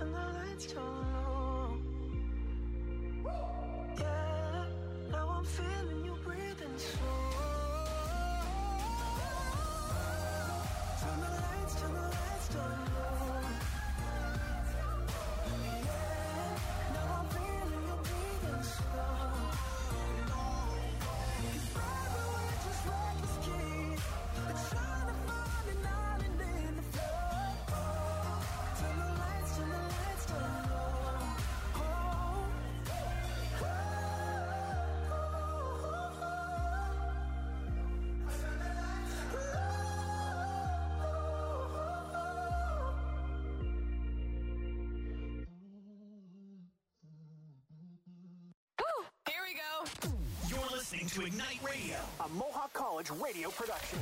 turn the lights down low. Yeah, now I'm feeling you breathing slow. Turn the lights down low. Yeah, now I'm feeling you breathing slow. Cause baby, we're just reckless kids. They're trying to find an island in the floor. Turn the lights down low. Here we go. You're listening to Ignite Radio, a Mohawk College radio production.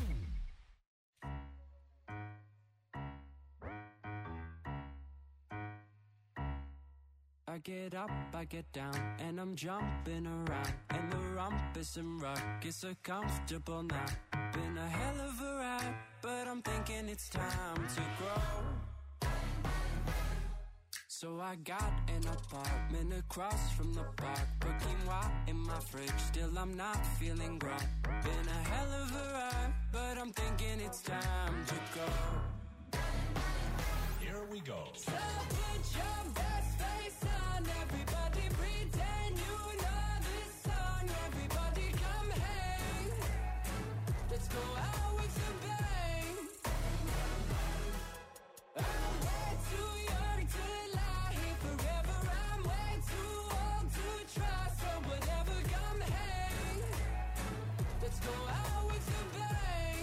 I get up, I get down, and I'm jumping around. And the rumpus and ruckus are comfortable now. Been a hell of a ride, but I'm thinking it's time to grow. So I got an apartment across from the park. Put quinoa in my fridge, still I'm not feeling grown. Been a hell of a ride, but I'm thinking it's time to go. Here we go. So put your best face on, everybody pretend you know this song. Everybody come hang, let's go out with a bang. I'm way too young to lie here forever. I'm way too old to try, so whatever, come hang, let's go out with a bang.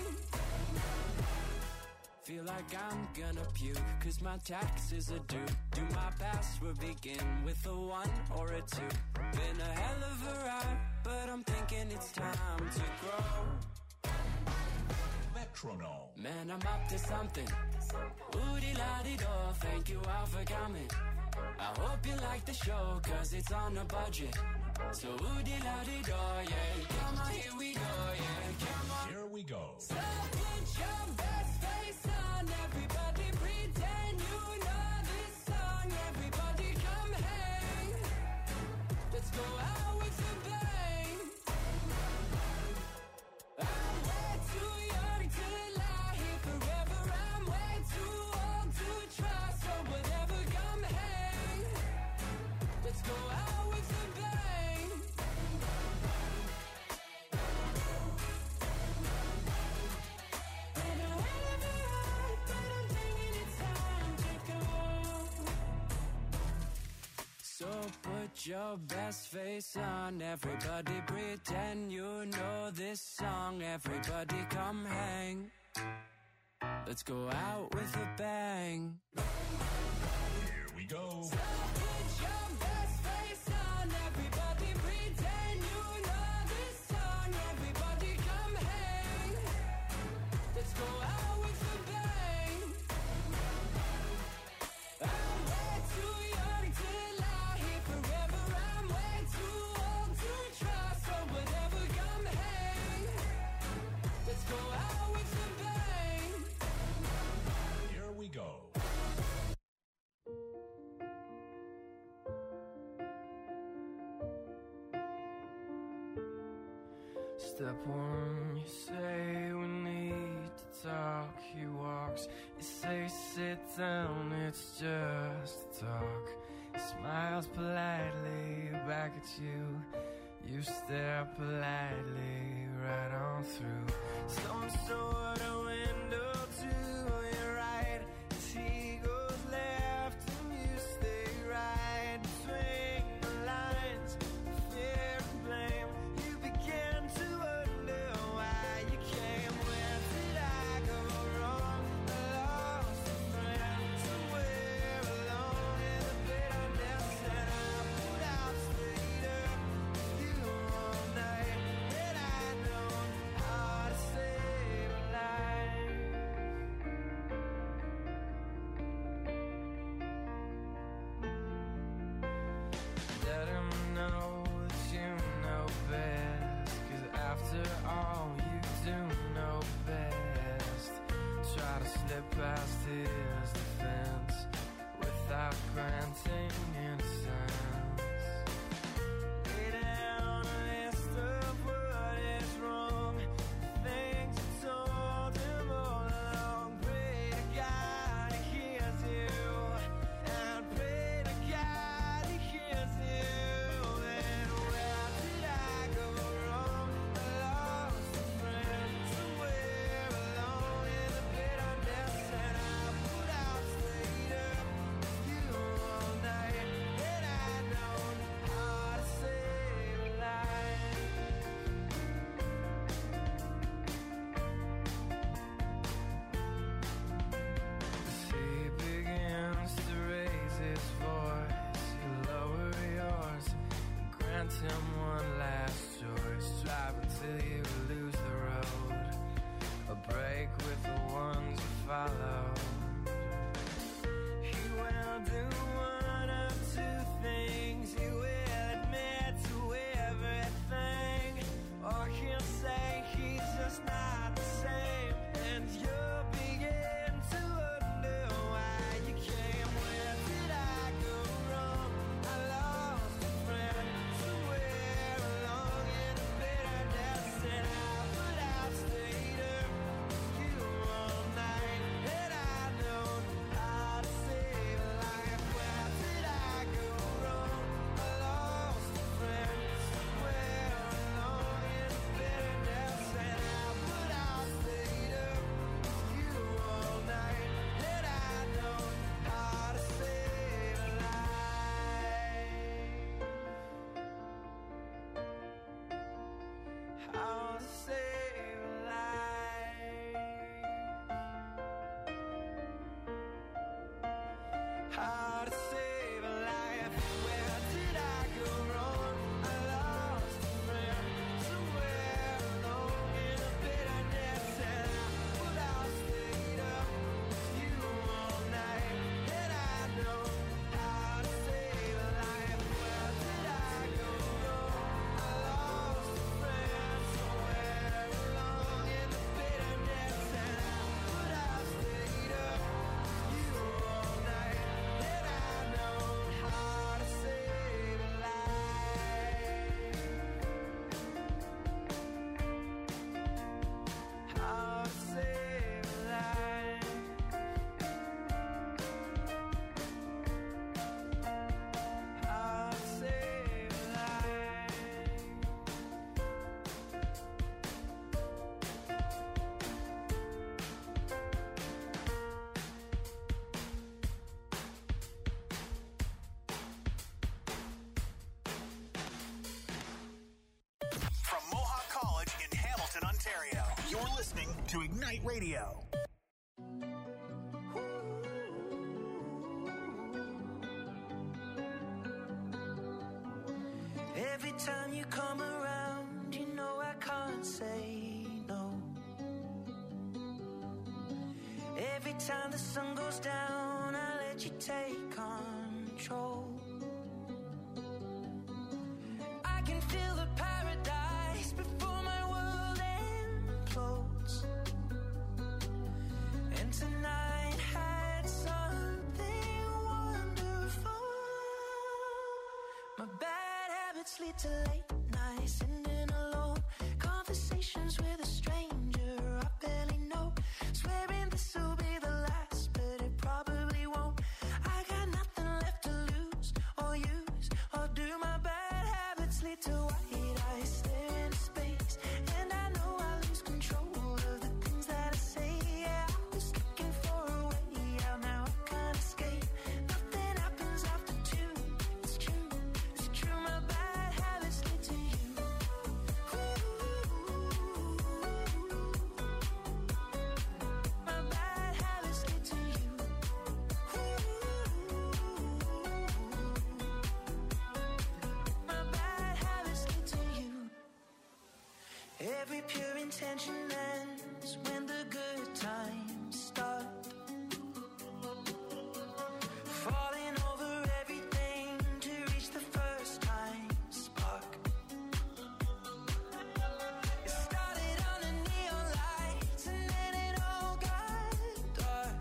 Feel like I'm gonna puke, cause my taxes are due. Do my password begin with a 1 or a 2? Been a hell of a ride, but I'm thinking it's time to grow. Metronome. Man, I'm up to something. Oodie-la-dee-do, thank you all for coming. I hope you like the show, cause it's on a budget. So oodie-la-dee-do, yeah. Come on, here we go, yeah. Come on. Here we go. So put your best face on, everybody pretend you know this song. Everybody come hang, let's go out with a bang. I'm way too young to lie here forever. I'm way too old to try, so whatever, come hang, let's go out with a bang. Been a hell of a ride, but I'm thinking it's time to go. So put your best face on, everybody pretend you know this song. Everybody come hang, let's go out with a bang. Here we go. So put your best face on, everybody pretend you know this song. Everybody come hang, let's go out with a bang. I'm way too young to lie here forever. I'm way too old to try, so whatever, come hang, let's go out with a bang. Here we go. Step one, you say we need to talk. He walks, you say sit down, it's just a talk. He smiles politely back at you. You stare politely right on through some sort of window to your right. As he goes left and you stay right between the lines of fear and blame. You begin to wonder why you came. Where did I go wrong? I lost a friend somewhere alone in the bitterness, and I put out straight up with you all night. And I know how to save a life. grant him one last choice. Drive until you lose the road, or break with the ones you follow. He will do one of two things. He will admit to everything, or he'll say he's just not the same. And you'll begin to wonder why you came. Where did I go wrong? I lost a friend somewhere along in the bitterness, and I've stayed up with you all night. And I know how to save a life. Where did I go wrong? I lost a friend somewhere along in the bitterness, and I've stayed up with you all night. And I know how to save a life. How to save a life. How to save a life. Where did I go wrong? I lost a friend somewhere along in the bitterness, and I've stayed up with you all night. And I know how to save a life. Where did I go wrong? I lost a friend somewhere along in the bitterness, and I've stayed up with you all night. And I know how to save a life. How to save a life. How to save a life. From Mohawk College in Hamilton, Ontario, you're listening to Ignite Radio. Every time you come around, you know I can't say no. Every time the sun goes down, I let you take control. I can feel the paradise before my world implodes. And tonight had something wonderful. My bad habits lead to late nights, sitting alone, conversations with a stranger I barely know, swearing this will be the last, but it probably won't. I got nothing left to lose or use, or do. My bad habits lead to white eyes, stare into space, and I know I lose control of the things that I say. Yeah, I was looking for a way out, now I can't escape. Nothing happens after two. It's true, it's true. My bad habits lead to you. My bad habits lead to you. My bad habits lead to you. Every pure intention ends when the good times start. Falling over everything to reach the first time spark. It started on the neon lights and then it all got dark.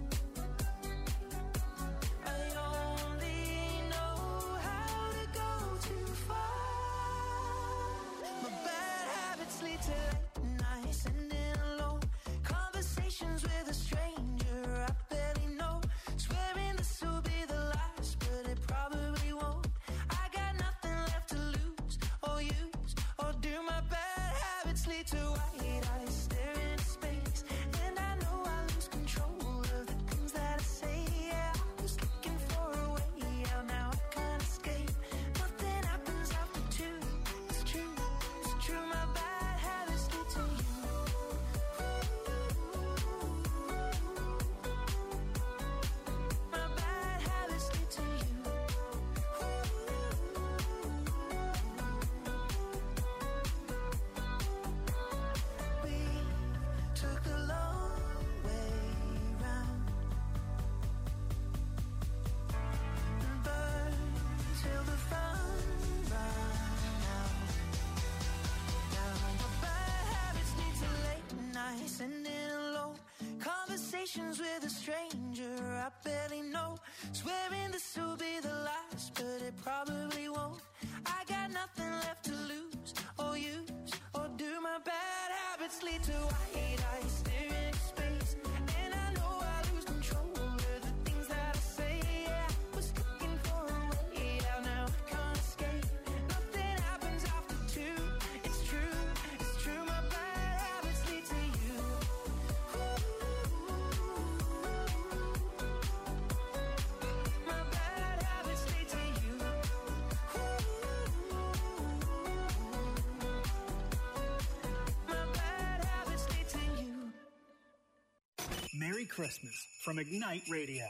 I only know how to go too far. My bad habits lead to late nights, sitting alone, conversations with a stranger I barely know, swearing this will be the last, but it probably won't. I got nothing left to lose or use, or do. My bad habits lead to white eyes, stare into space, and I know I lose control of the things that I say. Yeah, I was looking for a way out, now I can't escape. Nothing happens after two. It's true, it's true. My bad habits lead to you. My bad habits lead to you. conversations with a stranger I barely know. Swearing this will be the last, but it probably won't. I got nothing left to lose or use or do. My bad habits lead to white eyes staring into space, and I know I lose control of the things that I say. Yeah, I was looking for a way out, now I can't escape. Nothing happens after two. It's true, it's true. My bad habits lead to you. My bad habits lead to you. My bad habits lead to you. Merry Christmas from Ignite Radio.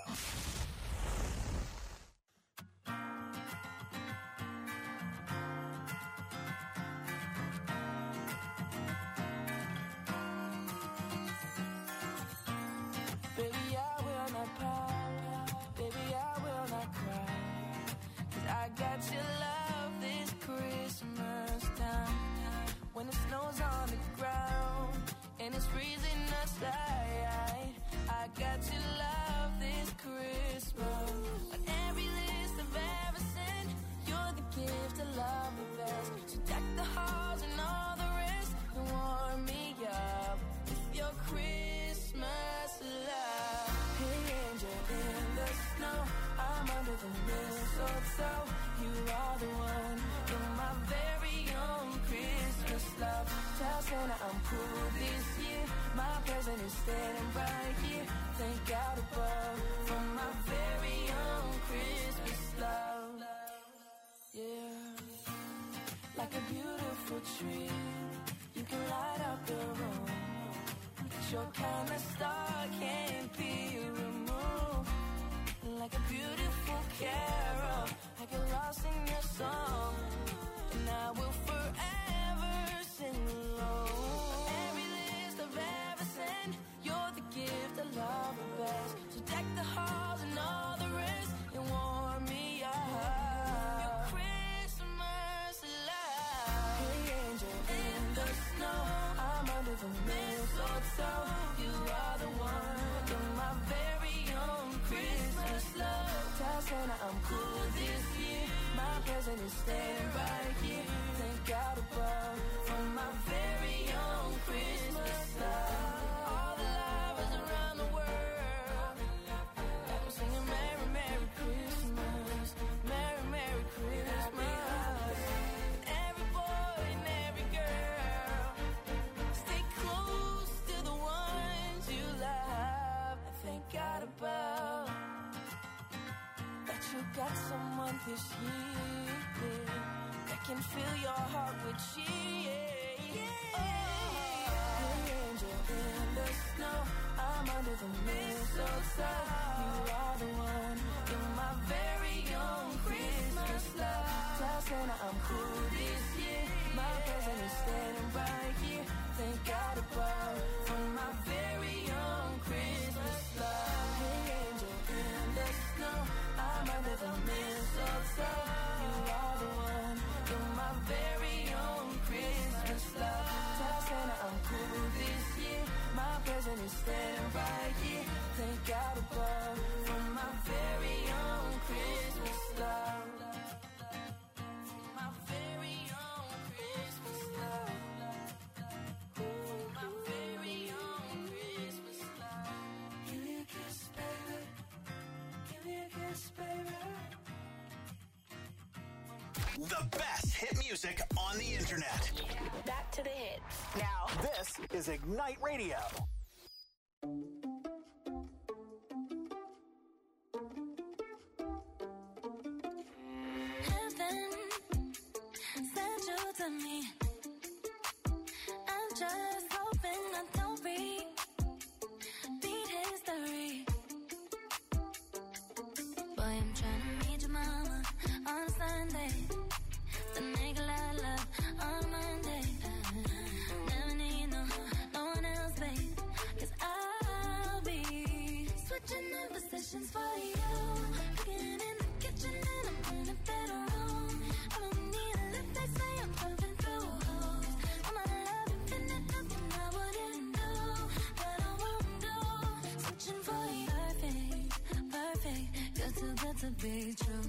Baby, I will not pout. Baby, I will not cry. 'Cause I got your love this Christmas time. When it snows on the ground and it's freezing outside, I got your love this Christmas. On every list I've ever sent, you're the gift I love the best. So deck the halls and all the rest and warm me up with your Christmas love. Hey, angel in the snow, I'm under the mistletoe. You are the one, you're my very own Christmas love. Tell Santa I'm cool this year. My present is standing right here. Thank God above for my very own Christmas love. Yeah, like a beautiful tree, you can light up the room. Your kind of star can't be removed. Like a beautiful carol, I get lost in your song, and I will forever sing along. Every list I've ever sent, you're the gift I love the best. So deck the halls and all the rest and warm me up. Your Christmas love. Hey, angel in the snow, I'm under the mistletoe. You are the one, you're my very own Christmas love. Tell Santa I'm cool this year. My present is staying right here. Thank God above for my very own Christmas love. All the lovers around the world, I'm singing Merry, Merry Christmas. Merry, Merry Christmas. Every boy and every girl, stay close to the ones you love. I thank God above that you got someone this year that can fill your heart with cheer. Oh, angel in the snow, I'm under the mistletoe. You are the one, you're my very own Christmas love. Tell Santa I'm cool this year. My present is standing right here. Thank God above for my very own Christmas love. Hey, angel in the snow, I'm under the mistletoe. You are the one, you're my very own Christmas love. Tell Santa I'm cool this year. My present is standing right here. Thank God above for my very own Christmas love. My very own Christmas love. My very own Christmas love. Give me a kiss, baby. Give me a kiss, baby. The best hit music on the internet. Back to the hits. Now, this is Ignite Radio. Heaven sent you to me. I'm just hoping I don't repeat history. Boy, I'm trying to meet your mama on Sunday, to make a lot of love on Monday. Never need no one else, babe, 'cause I'll be switching in positions for you. Cooking in the kitchen and I'm in the bedroom. I don't need a lift, they say I'm pumping through holes. I'm out of love, infinite, nothing I wouldn't do, but I won't do. Switching be true.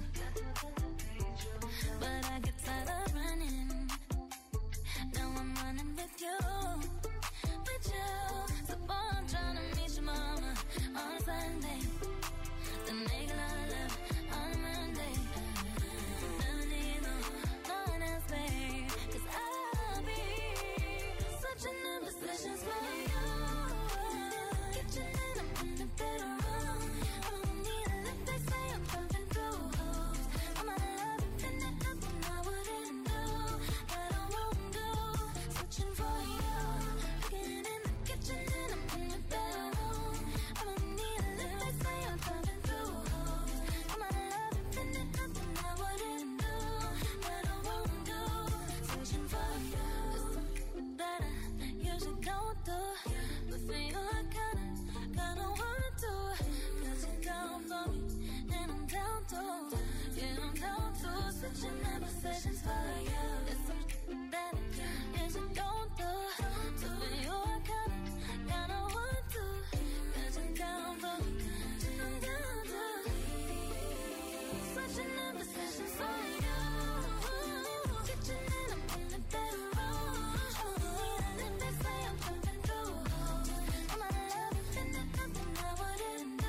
But I get tired of running. Now I'm running with you. With you. So boy, I'm trying to meet your mama on Sunday. Then make a lot of love on Monday. Never need no one else, babe. 'Cause I'll be switching in positions for you. Kitchen and I'm in the bedroom. I don't need a lift, they say I'm jumping through hoops. I'm out of love, and there's nothing I wouldn't do. But I won't do. Switching for you. Getting in the kitchen and I'm in the bedroom. I don't need a lift, they say I'm jumping through hoops. I'm out of love, and there's nothing I wouldn't do. But I won't do. Switching for you. That I usually don't do. But for you, I kinda want to. 'Cause you're down for me, and I'm down too. Yeah, I'm down to. Switching my positions for you. It's something that I usually don't do. So for you, I kinda want to. 'Cause you're down for me, and I'm down too. Switching my positions for you. Kitchen and I'm in the bedroom. And they say I'm jumping through hoops. I'm out of love, and there's nothing I wouldn't do.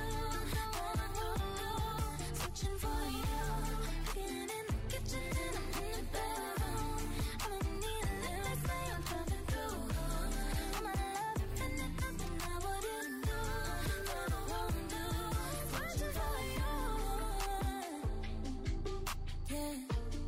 Switching for you. Getting in the kitchen and I'm in the bedroom. I don't need a lift, they say I'm jumping through hoops. I'm out of love, and there's nothing I wouldn't do. But I won't do. Switching for you. Yeah.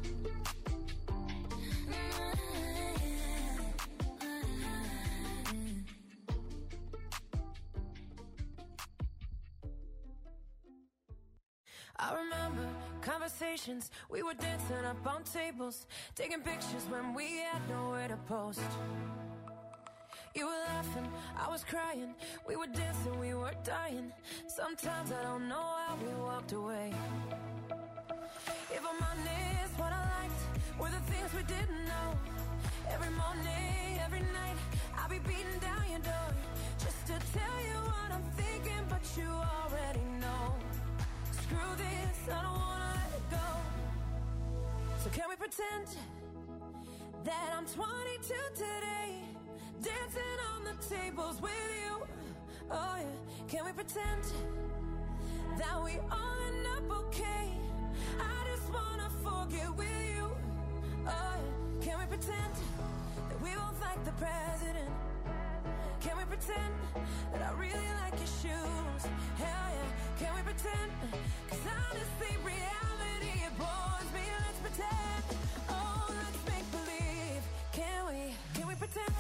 I remember conversations, we were dancing up on tables, taking pictures when we had nowhere to post. You were laughing, I was crying, we were dancing, we were dying. Sometimes I don't know how we walked away. If I'm honest, what I liked were the things we didn't know. Every morning, every night, I'll be beating down your door just to tell you what I'm thinking, but you already know. Screw this, I don't wanna let it go. So can we pretend that I'm 22 today, dancing on the tables with you? Oh yeah, can we pretend that we all end up okay? I just wanna forget with you. Oh yeah, can we pretend that we both like the president? Can we pretend that I really like your shoes? Hell yeah, can we pretend? 'Cause honestly, reality, it bores me. Let's pretend. Oh, let's make believe. Can we pretend?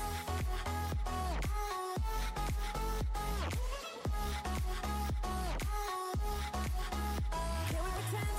Can we pretend?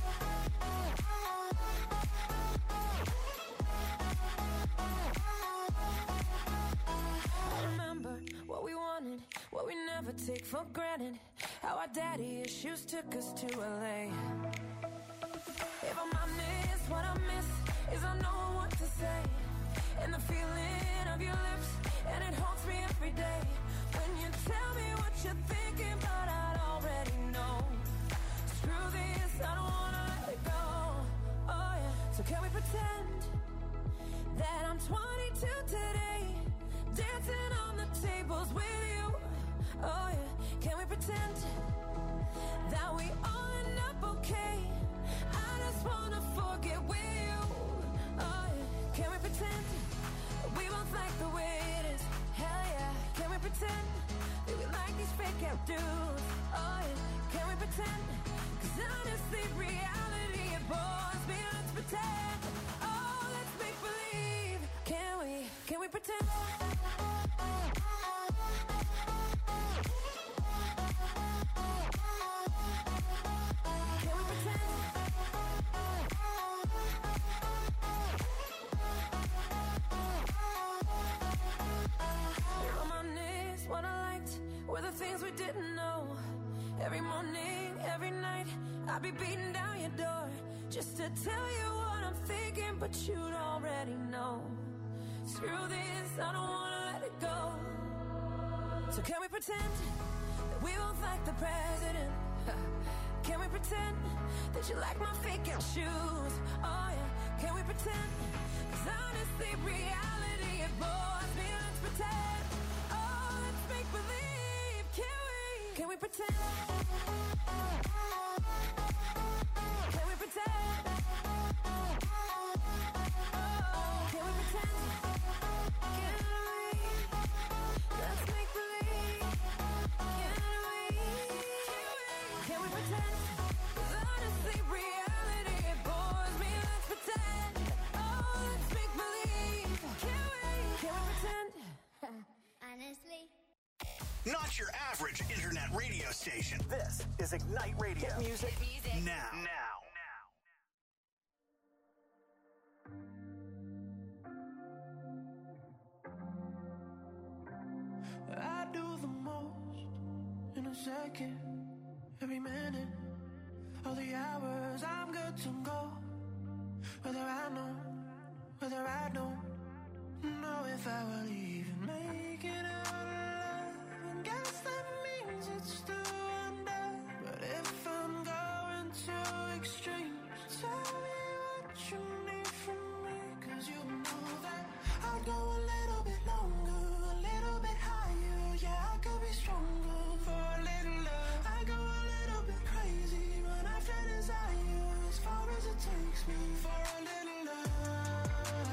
I remember what we wanted, what we never take for granted. How our daddy issues took us to LA. If I'm honest, what I miss is I know what to say. And the feeling of your lips, and it haunts me every day. When you tell me what you're thinking, but I already know. Screw this, I don't wanna let it go. Oh yeah, so can we pretend that I'm 22 today, dancing on the tables with you? Oh yeah, can we pretend that we all end up okay? I just wanna forget with you. Oh yeah, can we pretend that we both like the way it is? Hell yeah, can we pretend that we like these fake out dudes? Oh yeah, can we pretend? 'Cause honestly, reality, it bores me. Let's pretend. Oh, let's make believe. Can we pretend? Every morning, every night, I'll be beating down your door just to tell you what I'm thinking, but you'd already know. Screw this, I don't wanna let it go. So can we pretend that we both like the president? Can we pretend that you like my fake out shoes? Oh yeah, can we pretend? 'Cause honestly, reality it bores me. Let's pretend. Oh, let's make believe. Can we? Can we pretend? Can we pretend? Oh, can we pretend? Can we? Let's make believe. Can we pretend? 'Cause honestly, reality it bores me. Let's pretend. Oh, let's make believe. Can we? Can we pretend? Honestly. Not your average internet radio station. This is Ignite Radio. Hit music, now. I do the most in a second, every minute of the hours. I'm good to go, whether I know, whether I don't know if I will even make it out alive. And guess that means it's still under. But if I'm going too extreme, tell me what you need from me. 'Cause you know that I'd go a little bit longer, a little bit higher. Yeah, I could be stronger for a little love. I go a little bit crazy, run after desire, as far as it takes me for a little love.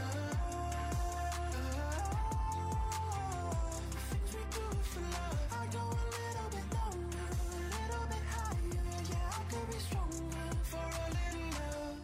Things we do for love. I go a little bit longer, a little bit higher. Yeah, I could be stronger for a little love.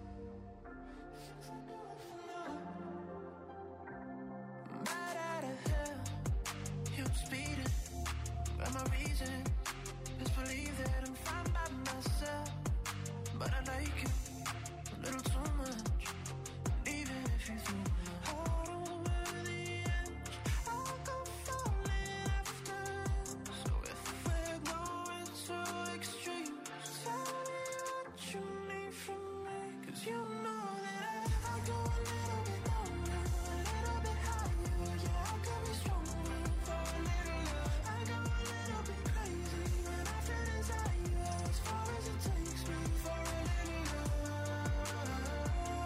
Right out of hell, I'm speeding, but my reason is believe that I'm fine by myself. But I like you a little too much, and even if you threw my heart over the edge, I'll go falling after. So if we're going too extreme, tell me what you need from me. 'Cause you know that I go a little bit longer, a little bit higher. Yeah, I could be stronger for a little love. I go a little bit crazy, run after desire, as far as it takes me for a little love.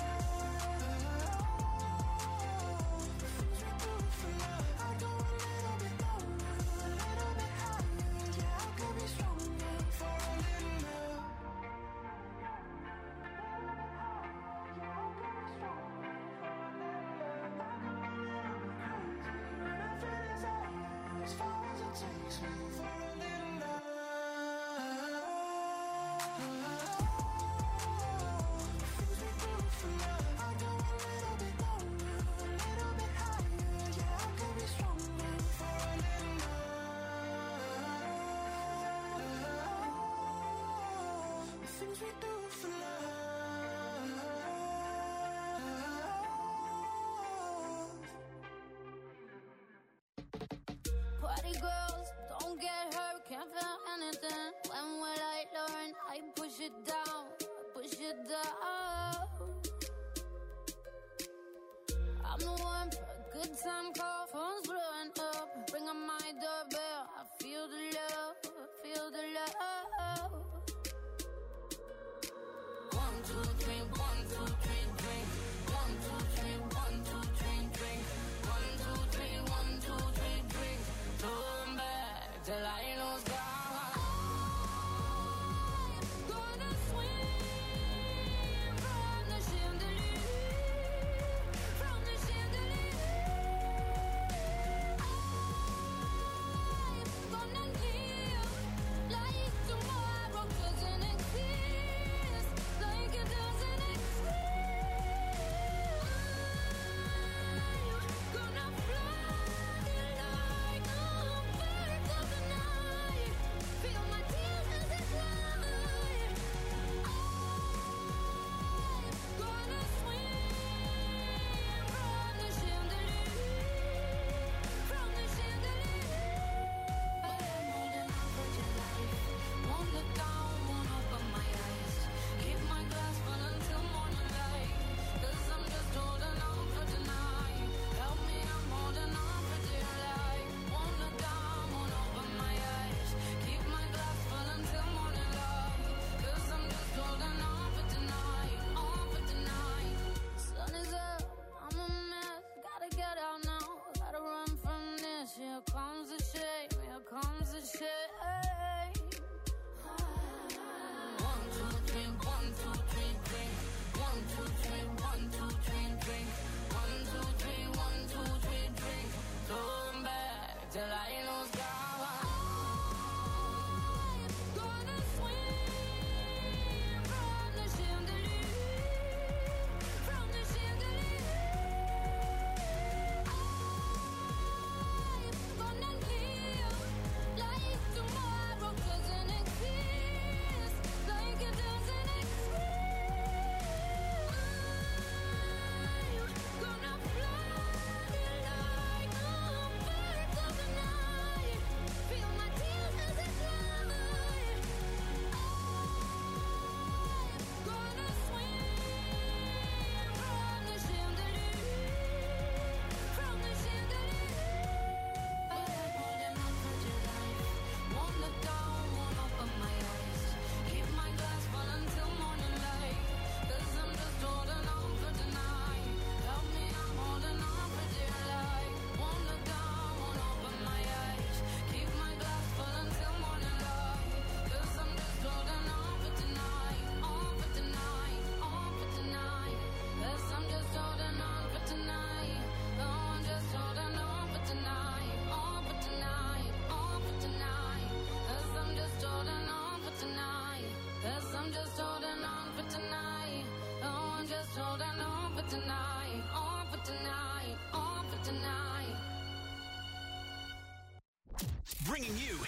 Things we do for love. I go a little bit longer, a little bit higher. Yeah, I could be stronger for a little love. As far as it takes me for a little love. Things we do for love. I go a little bit longer, a little bit higher. Yeah, I could be stronger for a little love. The things we do for love. Party girls, don't get hurt, can't feel anything. When will I learn? I push it down, push it down. I'm the one for a good time call, phone's blowing up. Bring on my doorbell, I feel the love, feel the love. 1, 2, 3, 1, 2, 3, drink. 1, 2, 3, 1, 2, 3, drink. 1, 2, 3, 1, 2, 3, drink. Turn back till I lose God. I'm gonna swim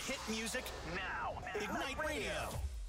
hit music now. Ignite Radio.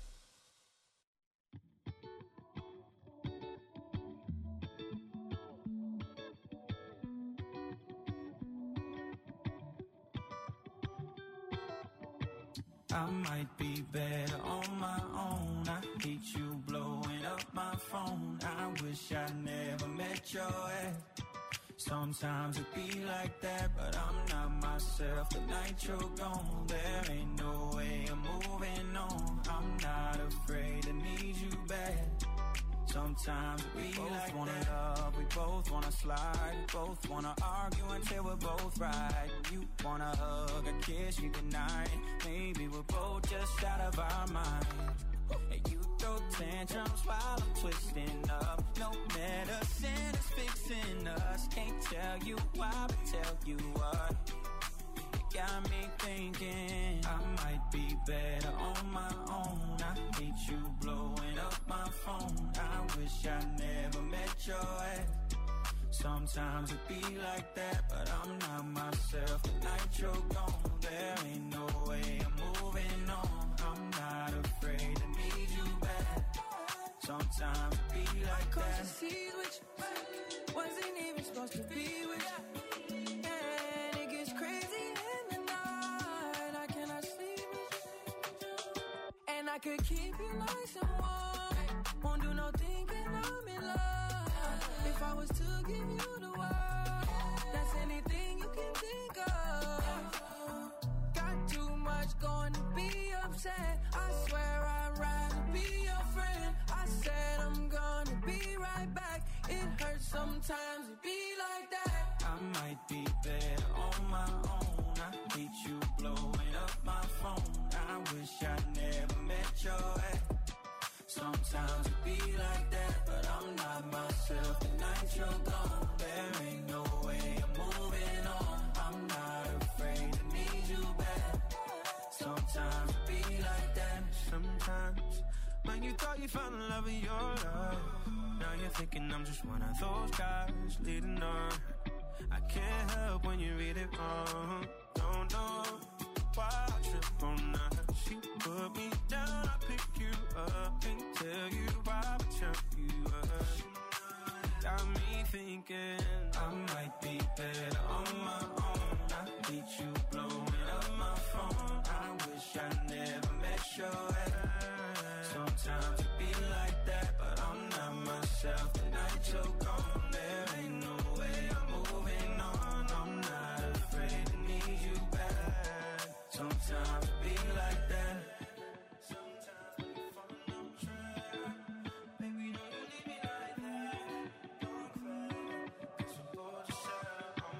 I might be better on my own. I hate you blowing up my phone. I wish I never met your ex. Sometimes it be like that, but I'm not myself. The night you're gone, there ain't no way I'm moving on. I'm not afraid to need you back. Sometimes we both like wanna that. Love, we both wanna slide, we both wanna argue until we're both right. You wanna hug, a kiss you goodnight. Maybe we're both just out of our mind. And you throw tantrums while I'm twisting up. No medicine is fixing us. Can't tell you why, but tell you what. It got me thinking I might be better on my own. I hate you blowing up my phone. I wish I never met your ex. Sometimes it be like that, but I'm not myself. The night you're gone, there ain't no way I'm moving on. I'm not afraid to need you back. Sometimes it be like that. Wasn't even supposed to be with you. And it gets crazy in the night. I cannot sleep with you. And I could keep you nice and warm. Won't do no thinking I'm in love. If I was to give you the world, that's anything you can think of. Got too much going to be upset. I swear I'd rather be your friend. I said I'm gonna be right back. It hurts sometimes to be like that. I might be better on my own. I hate you blowing up my phone. I wish I never met your ex. Sometimes it be like that, but I'm not myself. The night you're gone, there ain't no way I'm moving on. I'm not afraid to need you back. Sometimes it be like that. Sometimes when you thought you found the love of your life, now you're thinking I'm just one of those guys leading on. I can't help when you read it wrong. Don't know why I trip on that. She put me down, I pick you up. Can't tell you why, but tell you up. Got me thinking I might be better on my own. I hate you blowing up my phone. I wish I never met your ex. Sometimes it be like that, but I'm not myself. The night you're gone, there ain't no way I'm moving on. I'm not afraid to need you back. Sometimes it be like that. Sometimes we fall on track. Baby, don't you leave me like that. Don't cry, 'cause we're both just out of our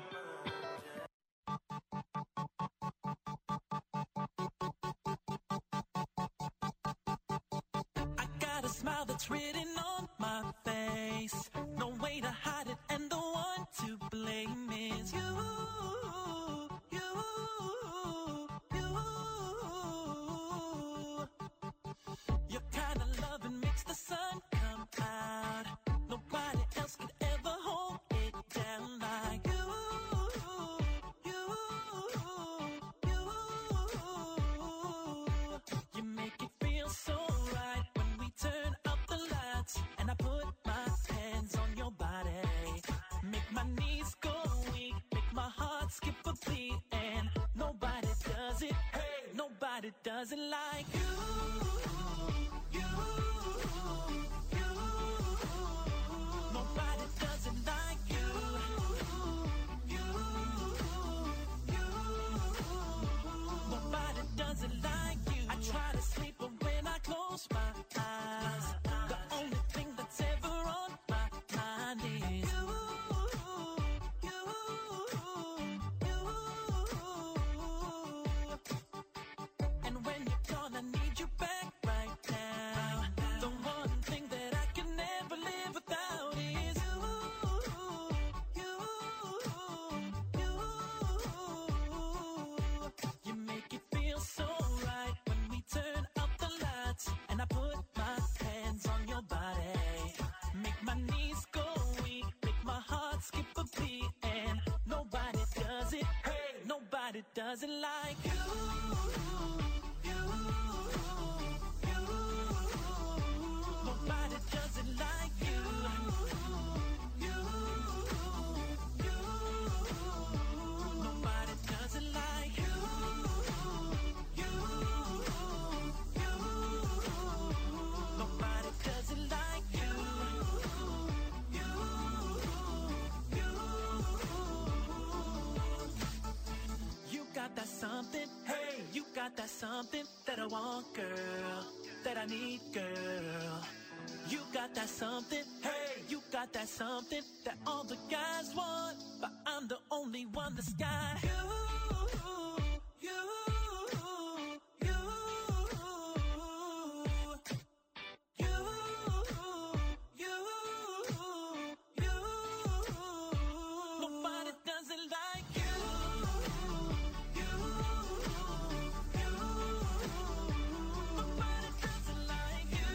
I got a smile that's written on my face. No way to hide it, and the one to blame is you. Your kind of loving makes the sun come out. Nobody else could ever hold it down like you. You make it feel so right when we turn up the lights and I put my hands on your body. Make my knees go weak, make my heart skip a beat, and nobody does it. Hey, nobody does it like you. Nobody does it like you. Nobody does it like you. I try to sleep, but when I close my eyes, the only thing that's ever on my mind is you. And when you're gone, I need you back right now. The one thing that I can never live without is you. You make it feel so right when we turn up the lights and I put my hands on your body. Make my knees go weak, make my heart skip a beat, and nobody does it. Hey, nobody does it like you. Nobody does it like you. Nobody does it like you. Nobody does it like you. You got that something, hey, you got that something that I want, girl, that I need, girl. You got that something, hey, you got that something that all the guys want, but I'm the only one that's got you. Nobody does it like you. Nobody does it like you.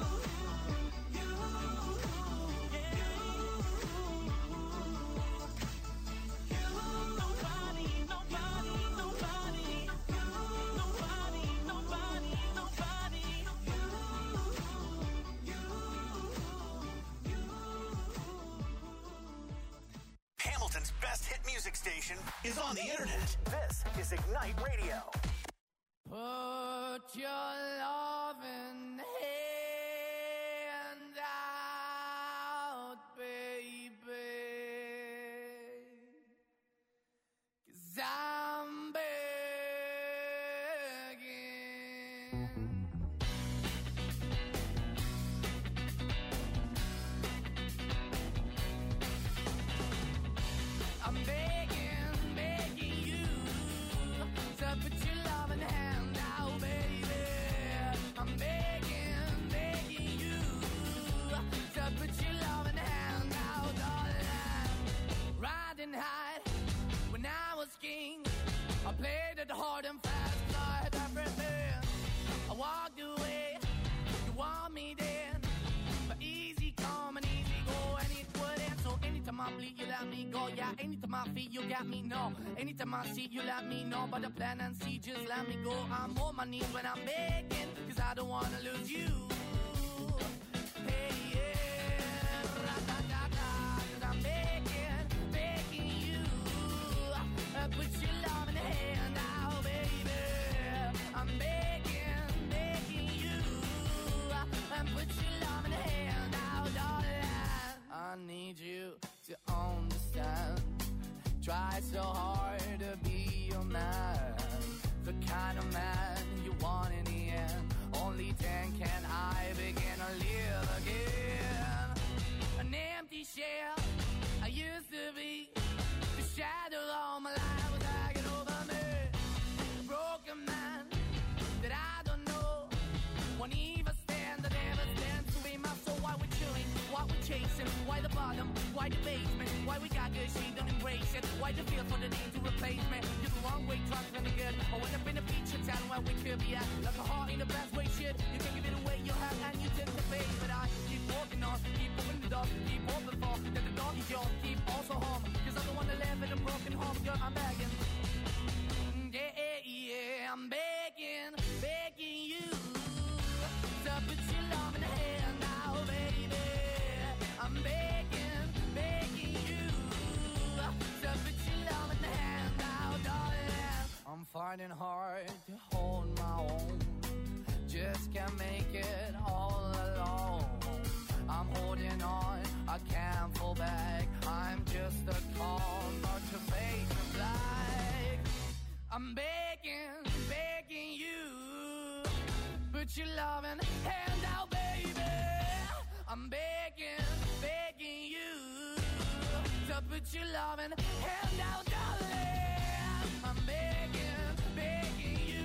Hamilton's best hit music station is on the internet. This is Ignite Radio. Put your loving hand out, baby, 'cause I'm begging. I'm begging, begging you to put your loving hand out, baby. I'm begging, begging you to put your loving hand out, darling. Riding high when I was king, I played it hard and fast, I had everything. I walked away, you want me then, but easy come and easy go, and it wouldn't. So anytime I bleed, you let me go. Yeah, anytime I feel, you got me, no. Anytime I see, you let me know. But the plan and see, just let me go. I'm on my knees when I'm begging, 'cause I don't wanna lose you. Hey, yeah, ra-da-da-da, 'cause I'm begging, begging you. Put your love in the hand now, baby. I'm begging, begging you. Put your love in the hand now, darling. I need you to understand. Try so hard to be your man, the kind of man you want in the end. Only then can I begin to live again. An empty shell I used to be, the shadow all my life was hanging over me. A broken man that I don't know, won't even stand, I never stand to be my soul. Why we're chilling, why we're chasing, why the bottom, why the basement, why we got good, she don't embrace it, why the feel for the need to replace me. You're the wrong way, trying to be good. I went up in a feature town where we could be at, like a heart in the best way, shit. You can give it away, you have, and you tend to pay. But I keep walking on, keep moving the door, keep open for that the dog is yours, keep also home, 'cause I don't wanna live in a broken home, girl, I'm begging. Yeah, yeah, I'm begging, begging you to put your love in the hand now, baby. I'm begging, begging you to put your love in the hand now, darling. I'm finding hard to hold my own, just can't make it all alone. I'm holding on, I can't fall back. I'm just a call, but your face is black. I'm begging, begging you, put your loving hand out, baby. I'm begging, begging you to put your loving hand out, darling. I'm begging, begging you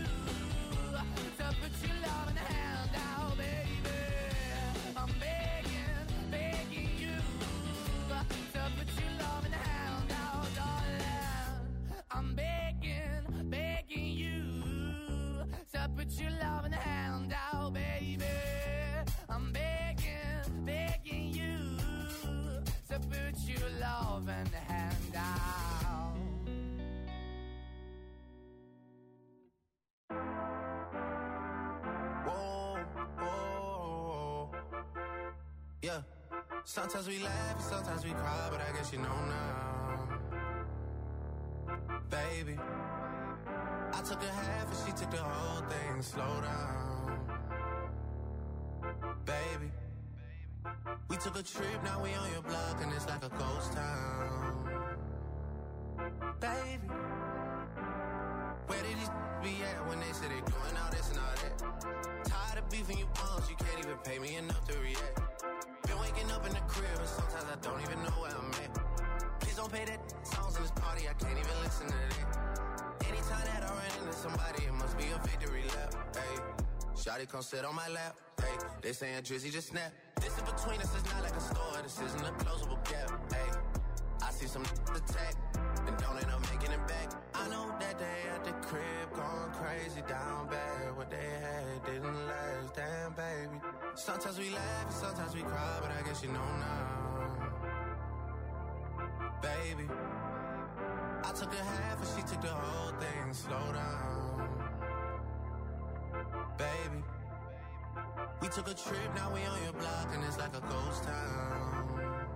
to put your loving hand out, baby. I'm begging, begging you to put your loving hand out, darling. I'm begging, begging you to put your loving hand out, baby. I'm begging, begging you to put your loving hand out. Whoa, whoa. Sometimes we laugh and sometimes we cry, but I guess you know now. Baby, I took a half and she took the whole thing. Slow down. Baby, we took a trip, now we on your block and it's like a ghost town. Baby, where did these be at when they say they doing all this and all that? Tired of beefing you bums, you can't even pay me enough to react. Been waking up in the crib and sometimes I don't even know where I'm at. Please don't pay that songs in this party, I can't even listen to that. Anytime that I run into somebody, it must be a victory lap. Hey, shawty come sit on my lap. Hey, they saying Drizzy just snap. This in between us is not like a store, this isn't a closable gap. Hey, I see some attack and don't end up making it back. I know that they at the crib going crazy down bad. What they had didn't last, damn baby. Sometimes we laugh and sometimes we cry, but I guess you know now. Baby, I took a half and she took the whole thing. Slow down. Baby, we took a trip, now we on your block and it's like a ghost town.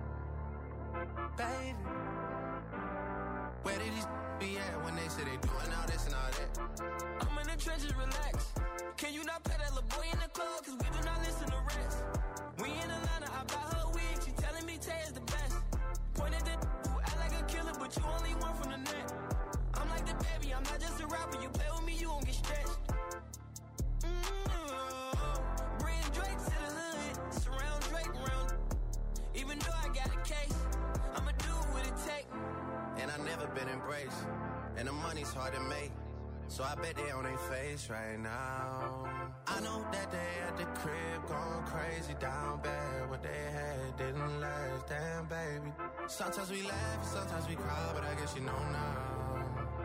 Baby, where did these be at when they say they doing all this and all that? I'm in the trenches, relax. Can you not play that little boy in the club? Cause we do not listen to rest. We in Atlanta, I buy her wig. She telling me Tay is the best. Pointed at who act like a killer, but you only one from the net. I'm like the baby, I'm not just a rapper. You play with me, you won't get stretched. Bring Drake to the hood. Surround Drake around. Even though I got a case, I'ma do what it take. And I never been embraced, and the money's hard to make, so I bet they on their face right now. I know that they at the crib going crazy down bad. What they had didn't last, damn baby. Sometimes we laugh and sometimes we cry, but I guess you know now.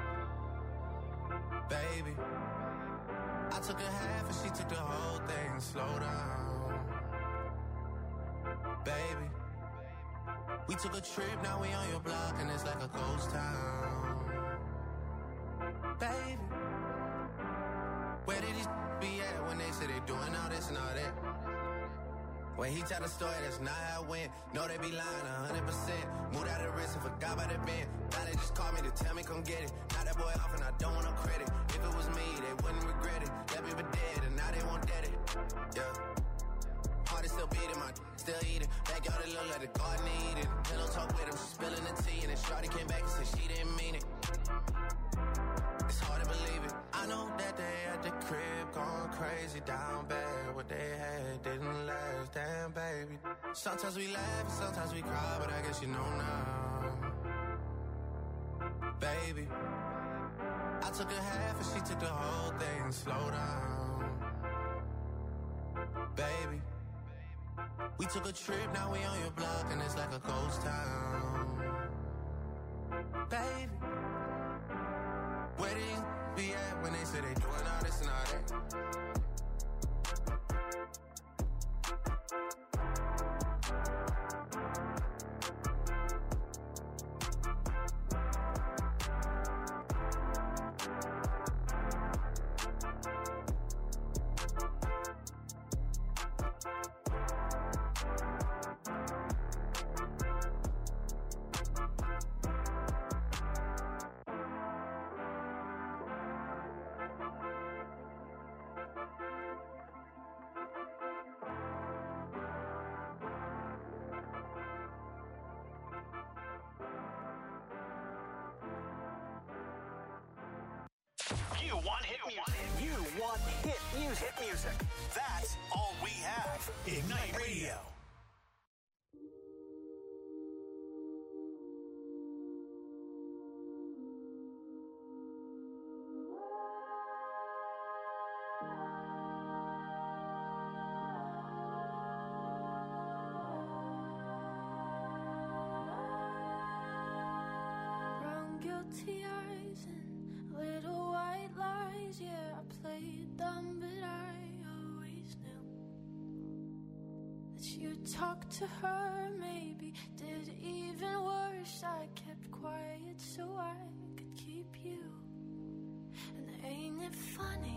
Baby, I took a half and she took the whole thing. Slow down. Baby, we took a trip, now we on your block and it's like a ghost town. Baby, where did these be at when they say they doing all this and all that? When he tell the story, that's not how it went. No, they be lying 100%. Moved out of the risk and forgot about the bend. Now they just called me to tell me come get it. Now that boy off and I don't want no credit. If it was me, they wouldn't regret it. That baby dead and now they won't dead it. Yeah. Heart is still beating, my still eating. Backyard it look like the garden eating. Pillow talk with him, she spilling the tea. And then Shawty came back and said she didn't mean it. It's hard to believe it. I know that they at the crib going crazy down bad. What they had didn't last, damn baby. Sometimes we laugh and sometimes we cry, but I guess you know now. Baby, I took a half and she took the whole thing. Slow down. Baby, we took a trip, now we on your block and it's like a ghost town. Baby, where did you be at when they say they doing all this and all that? You want hit music. You want hit music. Hit music. That's all we have. Ignite Radio. Brown guilty eyes and little white lies. Yeah, I played dumb, but I always knew that you talked to her. Maybe did even worse. I kept quiet so I could keep you. And ain't it funny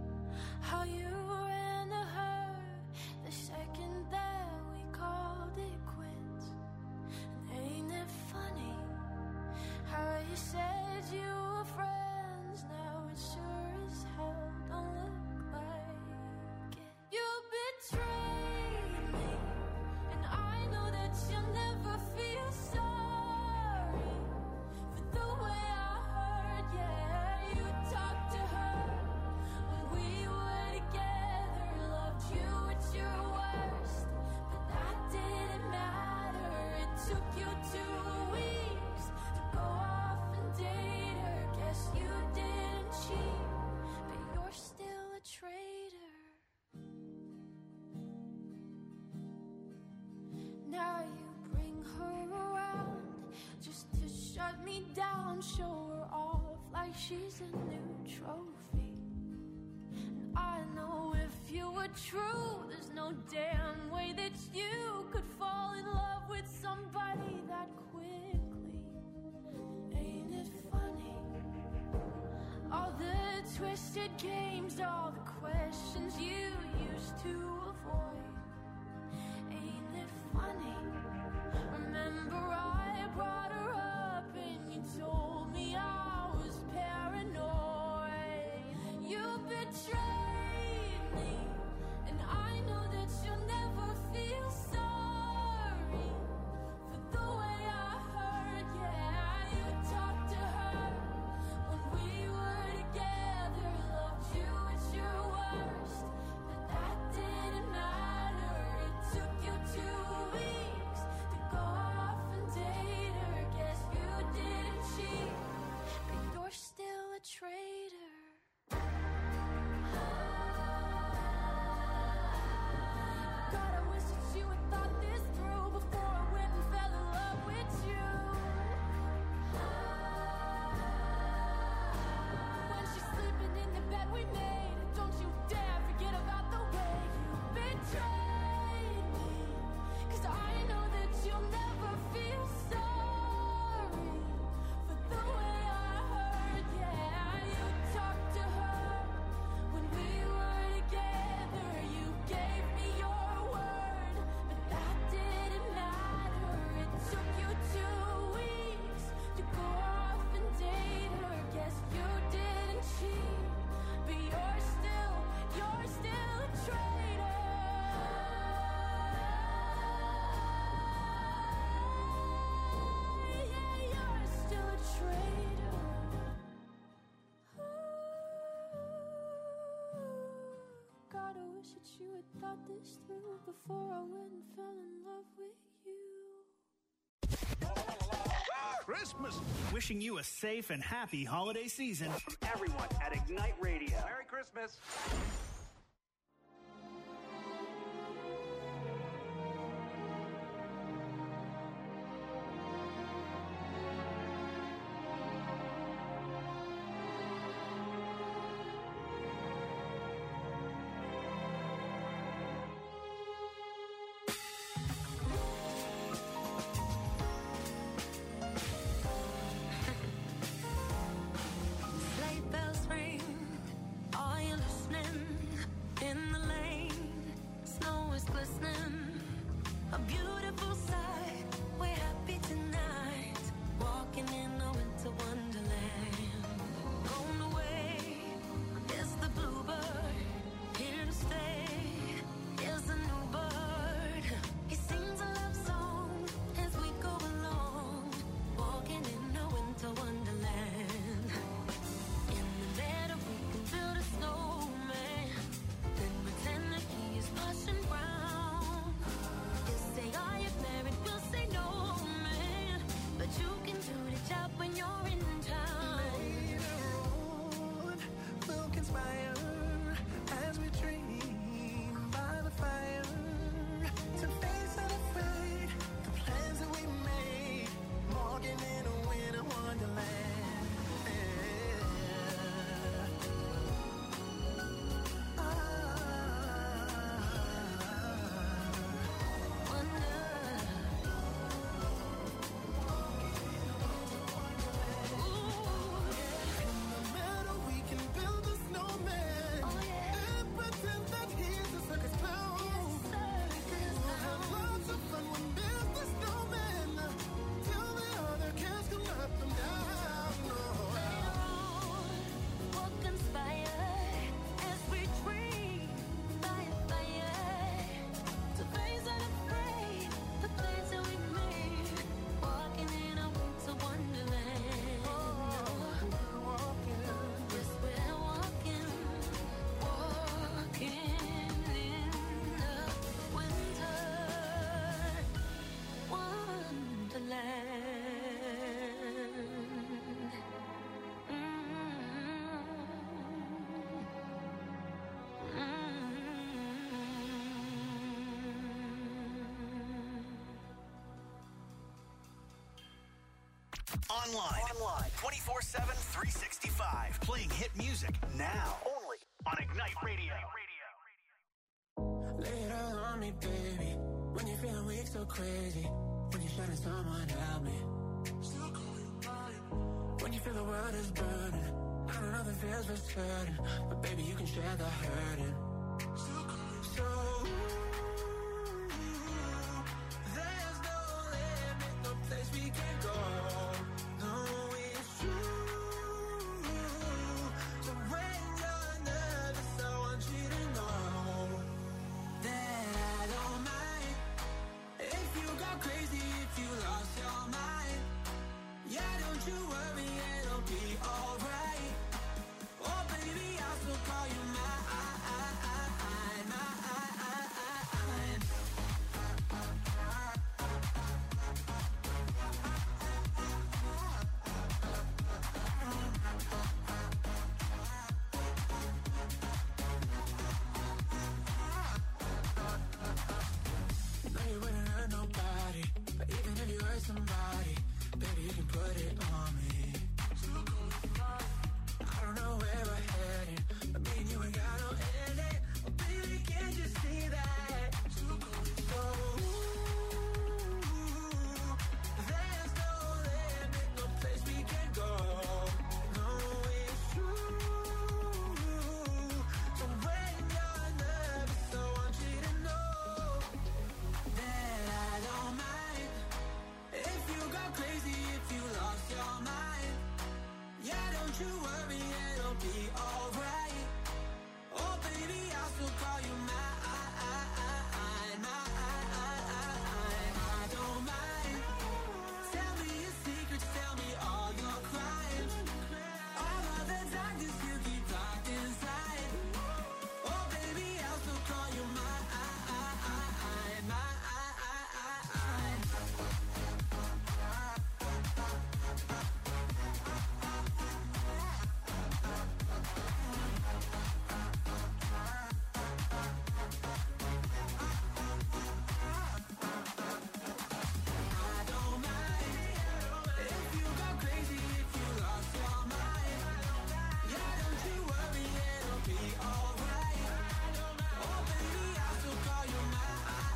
how you ran to her the second that we called it don't show her off like she's a new trophy. And I know if you were true, there's no damn way that you could fall in love with somebody that quickly. Ain't it funny? All the twisted games, all the questions you used to avoid. Ain't it funny? Remember I brought her up and you told me I was paranoid. You betrayed me, and I know that you'll never feel sorry for the way I hurt. Yeah, you talked to her when we were together, loved you at your worst, but that didn't matter. It took you 2 weeks to go off and date her. Guess you didn't cheat, but you're still a traitor. God, I wish that you had thought this through before I went and fell in love with you. When she's sleeping in the bed we made, don't you dare forget about the way you betrayed me. 'Cause I know that you'll never feel sorry for the way I hurt. Yeah, you talked to her when we were together. You gave me your word, but that didn't matter. It took you 2 weeks to go off and date her. Guess you didn't cheat, but you're still a traitor. Yeah, you're still a traitor. God, I wish that you had thought this through before I went and fell in love with you. Christmas. Wishing you a safe and happy holiday season. Everyone at Ignite Radio. Merry Christmas. Sleigh bells ring. Are you listening? In the lane, snow is glistening. A beautiful sight. We're happy tonight. Walking in a winter wonderland. Gone away is the bluebird. Here to stay is a new bird. He sings a love song as we go along. Walking in a winter wonderland. In the meadow we can build a snowman. Then pretend that he is Russian brown. He'll say, are you married? We'll say no, man. But you can do the job when you're in town. Later on, we'll conspire as we dream by the fire to face unafraid the plans that we made. Walking in a winter wonderland. Wonder. Online. 24/7, 365. Playing hit music now. Only on Ignite Radio. Lay it all on me, baby. When you're feeling weak, so crazy. When you're shutting someone, help me. Still call you mine. When you feel the world is burning. I don't know if it feels for certain, but baby, you can share the hurting. Still call you so. There's no limit, no place we can go. No, it's true. So when you're nervous, I want you to know that I don't mind if you go crazy, if you lost your mind. Yeah, don't you worry, it'll be alright. Oh baby, I'll still call you mine. No, you wouldn't hurt nobody, but even if you hurt somebody, baby, you can put it on me. I don't know where we're heading, but me and you ain't got no ending. Oh, baby, can't you see that? So, there's no limit, no place we can go. No, it's true. So when you're nervous, I want you to know that I don't mind if you go crazy, if you lost your mind. Yeah, don't you worry, it'll be alright. Oh baby, I'll still call you mine. I don't mind. Tell me your secrets, tell me all your crimes. All of the darkness you keep locked inside. Oh baby, I'll still call you mine. I don't mind if you go crazy, if you lost your mind. Yeah, don't you worry, it'll be alright. Oh baby, I'll still call you mine.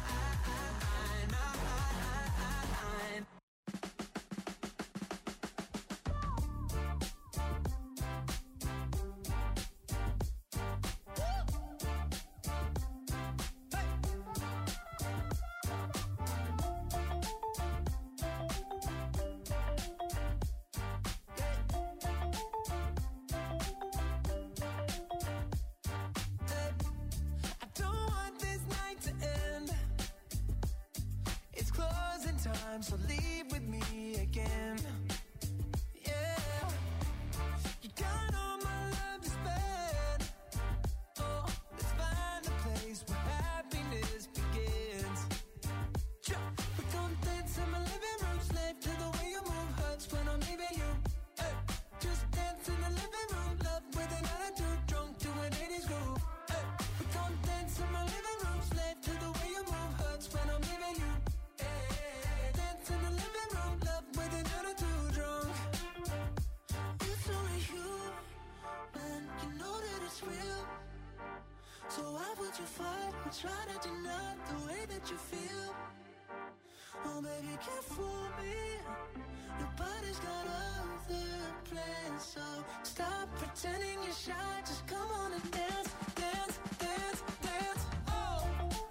I don't want this night to end. It's closing time, so leave with me again. Yeah, you got all my love to spend. Oh, let's find a place where happiness begins. We gon' dance in my living room, slave to the way you move, hurts when I'm leaving you. Hey, just dance in the living room, love with an attitude, drunk to an 80s groove. Hey, we gon' dance in my living room, slave to the way you move, hurts when I'm leaving you. Hey, dance in the living room, love with an attitude, drunk. It's only you, man, you know that it's real. So why would you fight or try to deny the way that you feel? Oh baby, can't fool me. Nobody's got other plans, so stop pretending you're shy. Just come on and dance, dance, dance, dance. Oh.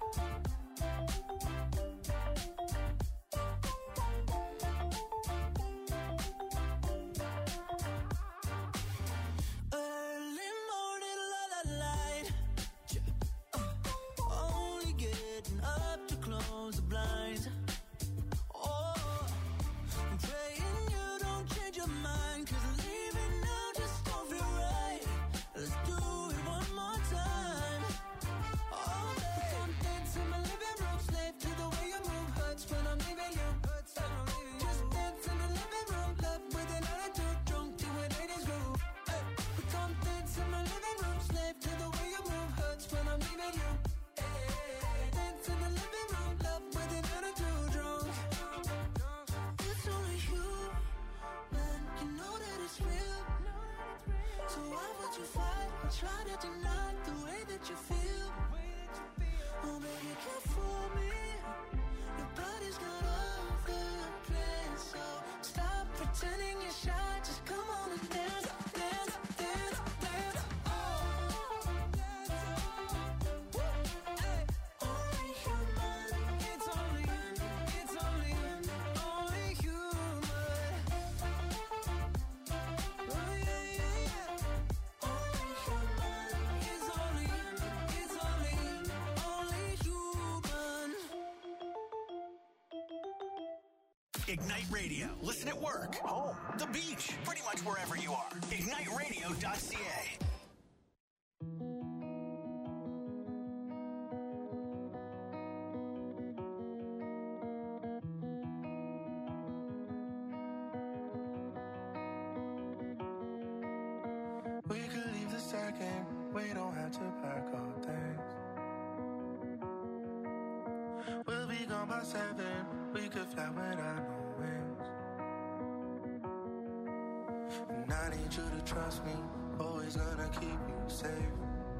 Early morning, light. Only getting up to close the blinds. Oh, pray try to deny the way that you feel. Oh, baby, you can't fool me. Your body's not all over the place. So stop pretending you're shy. Just come on and dance, dance, dance, dance. Oh, only human. It's only human. Oh, yeah, yeah, yeah. Only human. It's only human. Ignite Radio. Listen at work, home, the beach, pretty much wherever you are. IgniteRadio.ca. We could leave the second, we don't have to pack our things. We'll be gone by 7, we could fly without no wings. And I need you to trust me, always gonna keep you safe.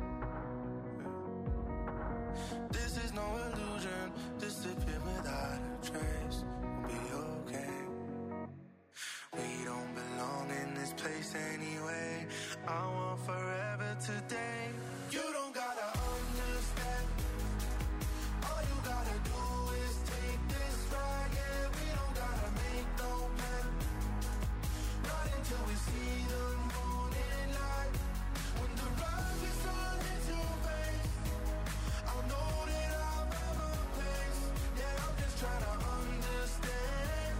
This is no illusion, disappear without a trace. We'll be okay. We don't belong in this place anyway. I want forever today. You don't gotta understand. All you gotta do is take this ride. Yeah, we don't gotta make no plan. Not until we see the morning light. When the rise is on into face, I'll know that I've ever placed. Yeah, I'm just trying to understand.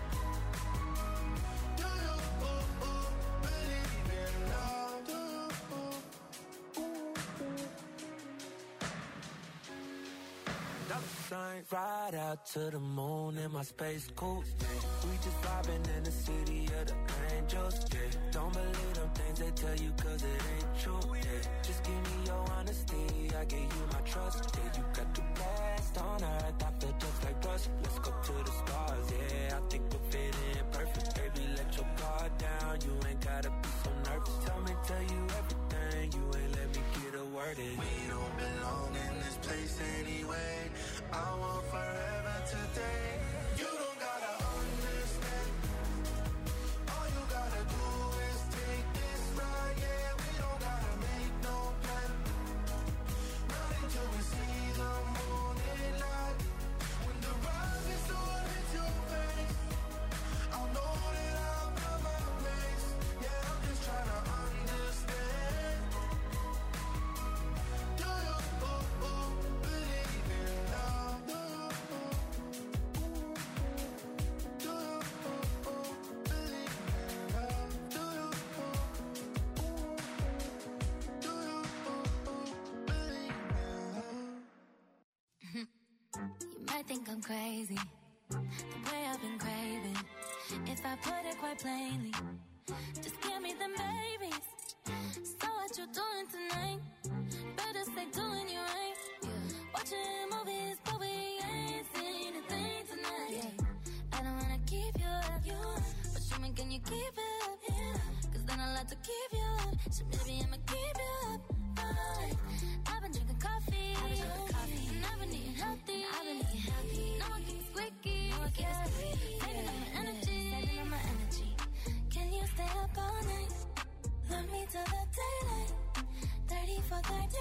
Do you believe in love? Do Night ride out to the moon in my space coupe. Yeah. We just vibing in the city of the angels. Yeah. Don't believe them things they tell you 'cause it ain't true. Yeah. Just give me your honesty, I give you my trust. Yeah, you got the best on earth, I feel just like us. Let's go to the stars. Yeah, I think we'll fit in perfect. Baby, let your guard down. You ain't gotta be so nervous. Tell you everything. You ain't let me get a word in. We don't belong in this place anyway. I want forever today. You don't gotta understand. All you gotta do is take this ride. Yeah, we don't gotta make no plan. Not until we see the morning light. When the rise is on into your face, I'll know that I've got my place. Yeah, I'm just trying to understand. Do you believe in love? Do you believe in love? Do you believe in love? You might think I'm crazy, the way I've been craving. If I put it quite plainly, just give me them babies. So what you doing tonight? Better stay doing you right. Watching movies, but we ain't seen a thing tonight. I don't wanna keep you up, but show me, can you keep it up? 'Cause then I'll have to keep you up. So maybe I'ma keep you up. I've been drinking coffee, and I've been eating healthy. No one keeps squeaky, saving up my energy. Can you stay up all night? Love me till the daylight. 30 for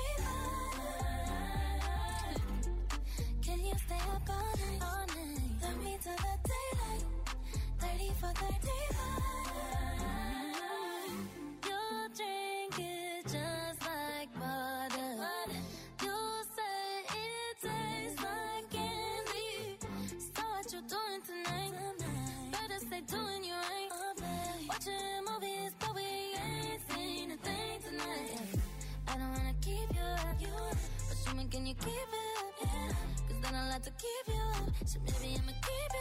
35. Can you stay up all night? Love me till the daylight. 30 for 35. You drink it just like water. You say it tastes like candy. So what you doing tonight? Better stay doing you right. Watching movies, but we ain't seen a thing tonight. I don't wanna keep you up, but show me, can you keep it up? 'Cause then I'll have to keep you up. So maybe I'ma keep